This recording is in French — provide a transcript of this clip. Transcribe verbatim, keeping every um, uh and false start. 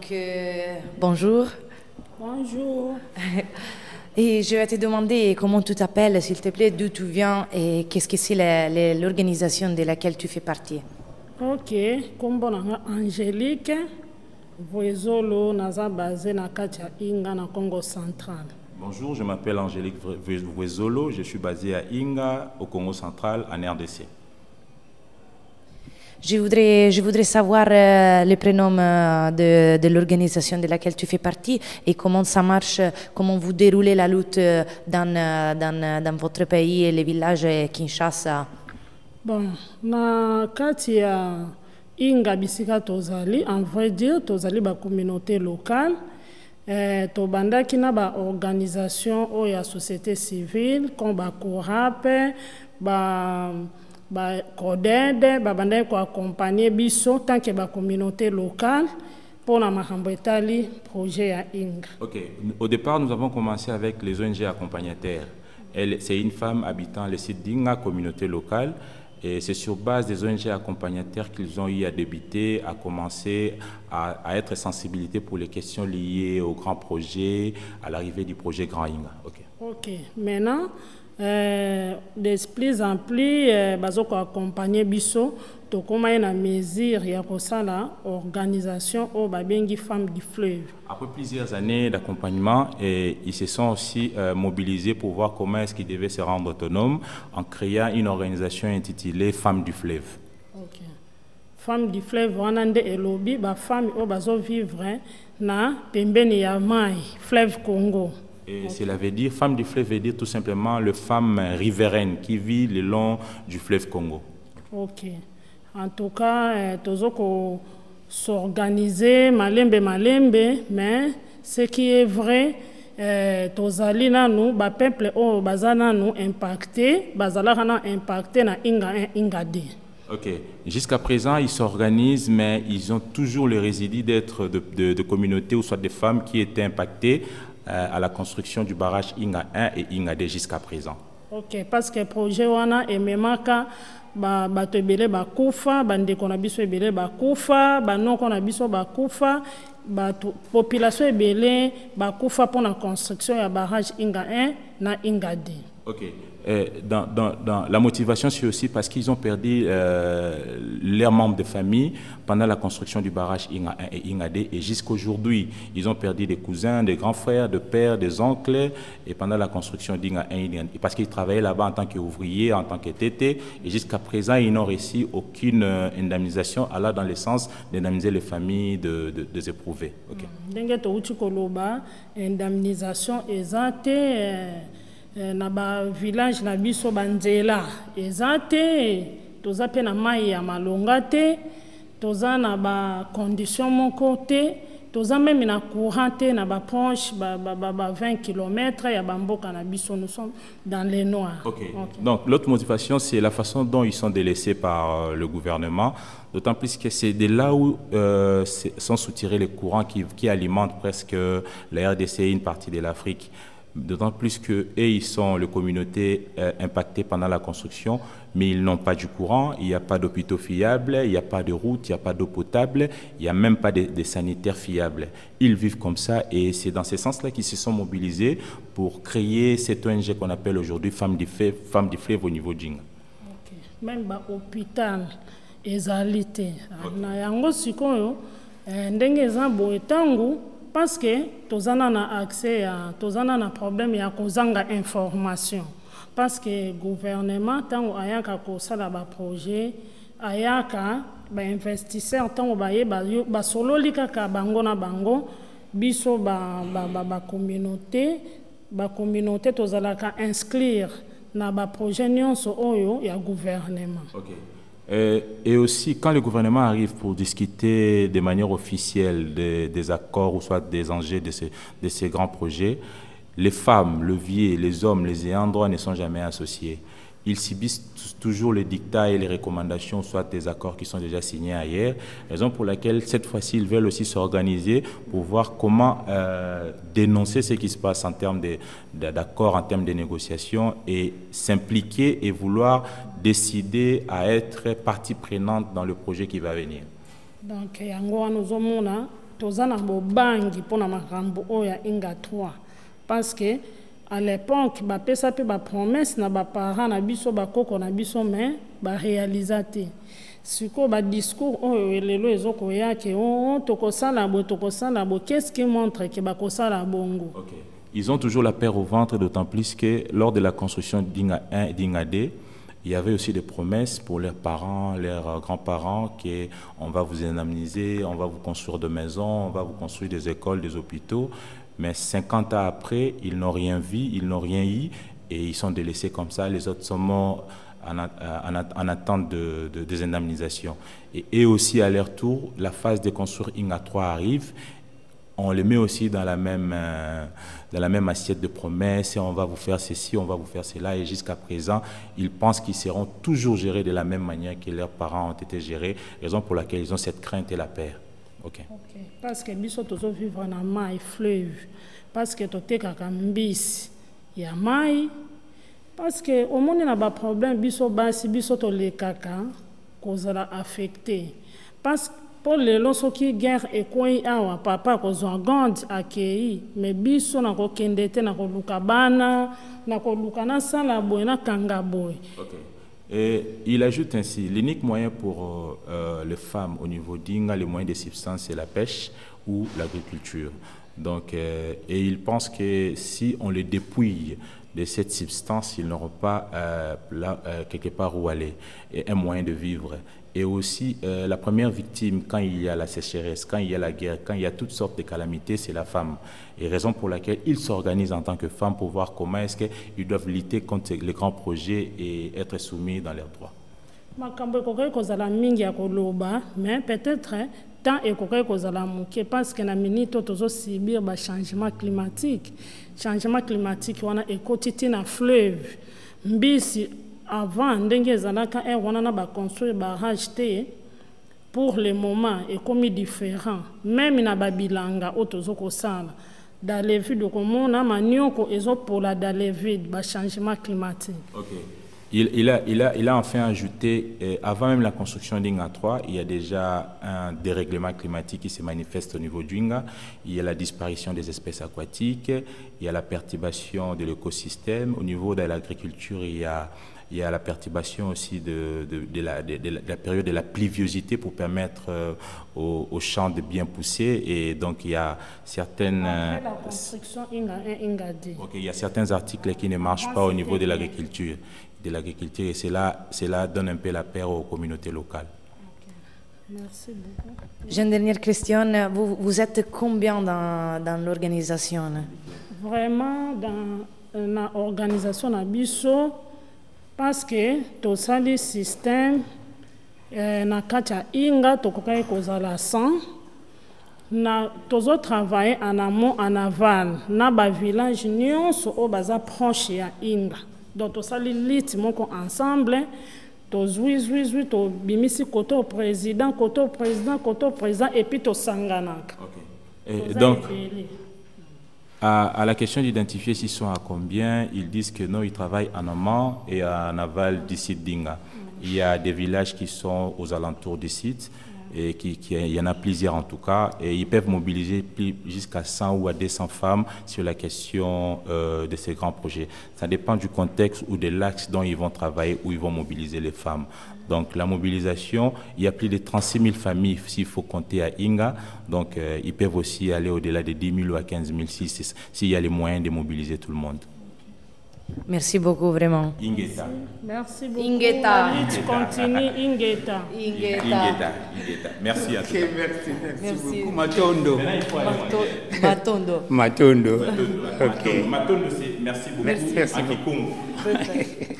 Donc, euh, bonjour. Bonjour. Et je vais te demander comment tu t'appelles, s'il te plaît, d'où tu viens et qu'est-ce que c'est la- la- l'organisation de laquelle tu fais partie. Ok, kombo nanga Angélique Voezolo naza basé na kati ya Inga na Congo central. Bonjour, je m'appelle Angélique Vuezolo, je suis basé à Inga, au Congo central, en R D C. Je voudrais, je voudrais savoir euh, le prénom euh, de, de l'organisation de laquelle tu fais partie et comment ça marche, comment vous déroulez la lutte euh, dans, euh, dans, euh, dans votre pays et les villages de Kinshasa. Bon, na kati ya Inga bisika tozali, en vrai dire, tozali ba communauté locale. Eh, tobandaki na ba organisation o ya société civile, comme ba CORAP, ba ba CODED, ba bandaki ko accompagner biso tant que ba communauté locale pour la makambo etali projet ya Inga. Ok, au départ, nous avons commencé avec les O N G accompagnataires. Elle, c'est une femme habitant le site d'Inga, communauté locale. Et c'est sur base des O N G accompagnataires qu'ils ont eu à débuter, à commencer à, à être sensibilisés pour les questions liées aux grands projets, à l'arrivée du projet Grand Inga. Ok. Ok, maintenant, euh, de plus en plus, euh, bazoko accompagner biso, to koma na mesure ya kosala organisation au babengi femme du fleuve. Après plusieurs années d'accompagnement, et ils se sont aussi euh, mobilisés pour voir comment est-ce qu'ils devaient se rendre autonomes en créant une organisation intitulée Femmes du Fleuve. Ok. Femme du fleuve wanande elobi ba femme o bazo vivre na pembeni ya mai, fleuve Congo. Et cela veut dire, Femme du Fleuve veut dire tout simplement le femme riveraine qui vit le long du fleuve Congo. Ok. En tout cas, euh, tozoko s'organiser malembe malembe, mais ce qui est vrai, euh, tozali nanu ba peuple o bazana nu impacté, bazala kana impacté na Inga un Inga deux. Ok. Jusqu'à présent, ils s'organisent, mais ils ont toujours le résidu d'être de, de, de communautés ou soit des femmes qui étaient impactées euh, à la construction du barrage Inga un et Inga deux jusqu'à présent. Ok, parce que le projet wana ememaka ba bato ebele bakufa, bandeko na biso ebele bakufa, banoko na biso bakufa, bato population ebele bakufa pour la construction ya barrage Inga un na Inga deux. Ok. Euh, dans, dans, dans, la motivation, c'est aussi parce qu'ils ont perdu euh, leurs membres de famille pendant la construction du barrage Inga un et Inga deux. Et jusqu'aujourd'hui, ils ont perdu des cousins, des grands frères, des pères, des oncles. Et pendant la construction d'Inga un et Inga deux, parce qu'ils travaillaient là-bas en tant qu'ouvriers, en tant que T T. Et jusqu'à présent, ils n'ont reçu aucune euh, indemnisation, allant dans le sens d'indemniser les familles de, de, des éprouvés. Okay. Ndenge touti koloba indemnisation ezate na ba village na biso banzela ezate toza pe na mai ya malonga te toza na ba condition moko te toza même na courant te na ba proche ba, ba, ba, ba vingt kilomètres ya bamboka na biso, nous sommes dans les noirs. Okay. Okay. Donc l'autre motivation, c'est la façon dont ils sont délaissés par euh, le gouvernement, d'autant plus que c'est de là où euh, sont soutirés les courants qui, qui alimentent presque la R D C et une partie de l'Afrique. D'autant plus qu'eux, ils sont les communautés euh, impactées pendant la construction, mais ils n'ont pas du courant, il n'y a pas d'hôpitaux fiables, il n'y a pas de routes, il n'y a pas d'eau potable, il n'y a même pas de, de sanitaires fiables. Ils vivent comme ça et c'est dans ce sens-là qu'ils se sont mobilisés pour créer cette O N G qu'on appelle aujourd'hui Femmes du Fleuve, Femmes du Fleuve au niveau d'Inga. Okay. Même l'hôpital, ezalité. Na yango sikoyo, ndenge eza boye tangu, parce que tozana na accès à tozana na problème ya kozanga information, parce que gouvernement tango ayaka kosala ba projet ayaka ba investisseur tango ba yeba ba sololi kaka bango na bango biso ba ba ba, ba communauté ba communauté tozalaka inscrire na ba projet nyonso oyo ya gouvernement. Okay. Euh, et aussi, quand le gouvernement arrive pour discuter de manière officielle des, des accords ou soit des enjeux de ces, de ces grands projets, les femmes, le vieux, les hommes, les ayants droit ne sont jamais associés. Ils subissent toujours les dictats et les recommandations, soit des accords qui sont déjà signés ailleurs, raison pour laquelle cette fois-ci ils veulent aussi s'organiser pour voir comment euh, dénoncer ce qui se passe en termes d'accords, en termes de négociations et s'impliquer et vouloir décider à être partie prenante dans le projet qui va venir. Donc, yango nous omona tozana bobangi pona makambo oya inga trois parce que à l'époque ba pesa pe ba promesse na ba parents na biso ba koko na biso mais ba réalisateur siko ba discours oyo elelo ezoko yake on tokosala bo tokosala bo qu'est-ce qui montre que ba kosala bongo. Okay. Ils ont toujours la peur au ventre, d'autant plus que lors de la construction d'Inga un et d'Inga deux, il y avait aussi des promesses pour leurs parents, leurs grands-parents, qu'on va vous indemniser, on va vous construire des maisons, on va vous construire des écoles, des hôpitaux. Mais cinquante ans après, ils n'ont rien vu, ils n'ont rien eu, et ils sont délaissés comme ça. Les autres sont morts en, en, en attente de, de, des indemnisations. Et, et aussi, à leur tour, la phase de construire Inga trois arrive. On les met aussi dans la même, euh, dans la même assiette de promesses, et on va vous faire ceci, on va vous faire cela, et jusqu'à présent, ils pensent qu'ils seront toujours gérés de la même manière que leurs parents ont été gérés, raison pour laquelle ils ont cette crainte et la peur. Ok. Okay. Parce que biso tozo vivre na mai fleuve, parce que toteka kambisi ya mai, parce que au monde na ba problème biso basi biso to le kaka kozala affecté, parce que pour les lorsqu'ils qui guerre et quoi awa papa kozwa gande akei mais biso na ko kendete na ko lukabana na ko lukana sala boy na kanga boy. Okay. Et il ajoute ainsi, l'unique moyen pour euh, les femmes au niveau d'Inga, les moyens de subsistance, c'est la pêche ou l'agriculture. Donc, euh, et il pense que si on les dépouille de cette substance, ils n'auront pas euh, là, euh, quelque part où aller et un moyen de vivre. Et aussi, euh, la première victime, quand il y a la sécheresse, quand il y a la guerre, quand il y a toutes sortes de calamités, c'est la femme. Et raison pour laquelle ils s'organisent en tant que femmes pour voir comment est-ce qu'ils doivent lutter contre les grands projets et être soumis dans leurs droits. Makambo ekokai kozala mingi ya koloba, mais peut-être tant ekokai kozala moke parce que na minute tozo subir ba changement climatique. Changement climatique wana ekotiti na fleuve. Mbisi avant ndenge ezalaka e wana na ba construire barrage te pour le moment est comme différent. Même na babilanga otozo kosala dans les villes de komona manioko ezo pour la dans les villes ba changement climatique. Okay. Il, il, a, il, a, il a enfin ajouté, eh, avant même la construction d'Inga trois, il y a déjà un dérèglement climatique qui se manifeste au niveau d'Inga. Il y a la disparition des espèces aquatiques, il y a la perturbation de l'écosystème. Au niveau de l'agriculture, il y a, il y a la perturbation aussi de, de, de, la, de, de la période de la pluviosité pour permettre euh, aux, aux champs de bien pousser. Et donc, il y a certaines... Après la construction Inga un, Inga deux. Okay, il y a certains articles qui ne marchent pas au niveau de l'agriculture. de l'agriculture et cela, cela donne un peu la paix aux communautés locales. Okay. Merci beaucoup. J'ai une dernière question. Vous, vous êtes combien dans, dans l'organisation? Vraiment, dans l'organisation Abisso, parce que tout ça, le système, na kacha inga, tokokai kozala cent, na tozo travailler en amont, en aval, na ba village nyonso o baza proche ya inga. Donc, tout ça, les litres ensemble, to zui zui zui to bimisi koto président, koto président, koto président, et puis to sanganak. Okay. Et donc, à, à la question d'identifier s'ils sont à combien, ils disent que non, ils travaillent en amont et en aval du site d'Inga. Il y a des villages qui sont aux alentours du site. Et qui, qui, il y en a plusieurs en tout cas, et ils peuvent mobiliser jusqu'à cent ou à deux cents femmes sur la question euh, de ces grands projets. Ça dépend du contexte ou de l'axe dont ils vont travailler, où ils vont mobiliser les femmes. Donc la mobilisation, il y a plus de trente-six mille familles s'il faut compter à Inga, donc euh, ils peuvent aussi aller au-delà de dix mille ou à quinze mille s'il y a les moyens de mobiliser tout le monde. Merci beaucoup, vraiment. Ingeta. Merci beaucoup. Ingeta. Tu continues, Ingeta. Ingeta. Ingeta. Ingeta. Merci à toi. Okay, merci, merci, Merci beaucoup. Matondo. Matondo. Matondo. Ok. Matondo, c'est merci beaucoup. Merci, merci beaucoup.